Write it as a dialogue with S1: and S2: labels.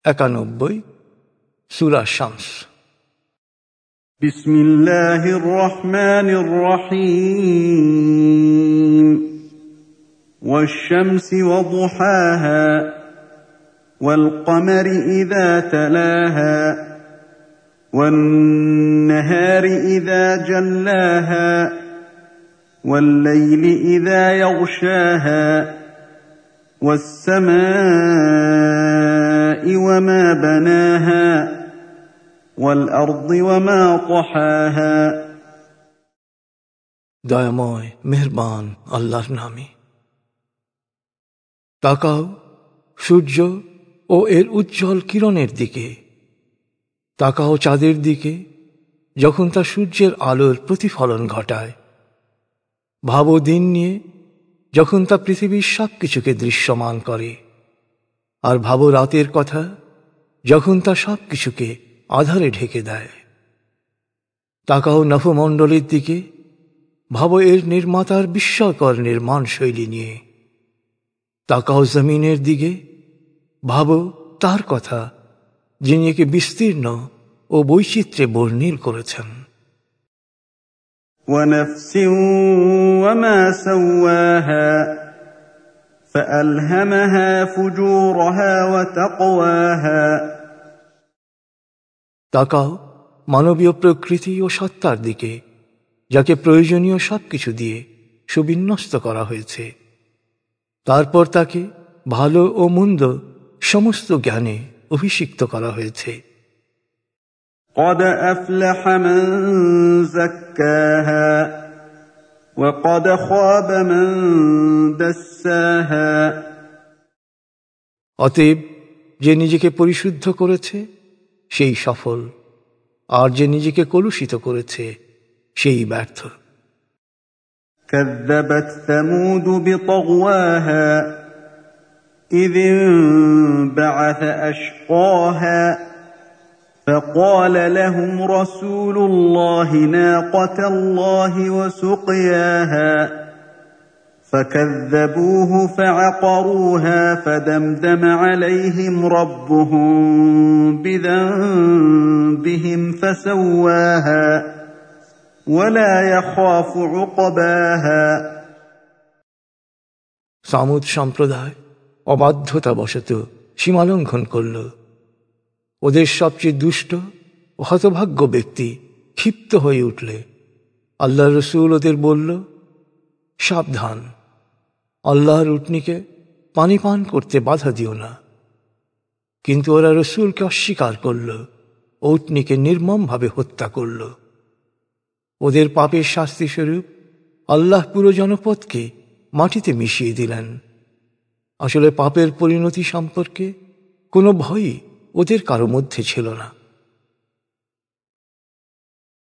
S1: 91 সূরা শামস।
S2: বিসমিল্লাহির রহমানির রহিম। ওয়াশ-শামসি ওয়া দুহাহা ওয়াল কমারি ইযা তালাহা ওয়ান-নাহারি ইযা জাল্লাহা ওয়াল-লাইলি ইযা ইয়াগশাহা والسماء وما بناها والأرض وما طحاها।
S1: দয়াময় মেহেরবান আল্লাহর নামে। তাকাও সূর্য ও এর উজ্জ্বল কিরণের দিকে, তাকাও চাঁদের দিকে যখন তা সূর্যের আলোর প্রতিফলন ঘটায়। ভাবো দিন নিয়ে যখন তা পৃথিবীর সব কিছুকে দৃশ্যমান করে, আর ভাবো রাতের কথা যখন তা সব কিছুকে আঁধারে ঢেকে দেয়। তাকাও নভমণ্ডলের দিকে, ভাবো এর নির্মাতার বিস্ময়কর নির্মাণ শৈলী নিয়ে। তাকাও জমিনের দিকে, ভাবো তার কথা যিনি একে বিস্তীর্ণ ও বৈচিত্র্যে বর্ণিল করেছেন।
S2: ونفس وما سواها فألهمها فجورها وتقواها।
S1: তাকাও মানবীয় প্রকৃতি ও সত্তার দিকে, যাকে প্রয়োজনীয় সবকিছু দিয়ে সুবিন্যস্ত করা হয়েছে। তারপর তাকে ভালো ও মন্দ সমস্ত জ্ঞানে অভিষিক্ত করা হয়েছে।
S2: قد أفلح من زكاها وقد خاب من دساها।
S1: অতএব যে নিজেকে পরিশুদ্ধ করেছে সেই সফল, আর যে নিজেকে কলুষিত করেছে সেই ব্যর্থ।
S2: كذبت ثمود بطغواها إذ انبعث أشقاها فقال لهم رسول الله ناقة الله وسقياها فكذبوه فعقروها فدمدم عليهم ربهم بذنبهم فسواها ولا يخاف عقباها।
S1: সামুদ সম্প্রদায় অবাধ্যতাবশত সীমালঙ্ঘন করল। ওদের সবচেয়ে দুষ্ট ও হতভাগ্য ব্যক্তি ক্ষিপ্ত হয়ে উঠলে আল্লাহ রসুল ওদের বলল, সাবধান, আল্লাহর উটনীকে পানি পান করতে বাধা দিও না। কিন্তু ওরা রসুলকে অস্বীকার করল, উটনীকে নির্মমভাবে হত্যা করল। ওদের পাপের শাস্তিস্বরূপ আল্লাহ পুরো জনপদকে মাটিতে মিশিয়ে দিলেন। আসলে পাপের পরিণতি সম্পর্কে কোনো ভয়ই ওদের কারো মধ্যে ছিল না।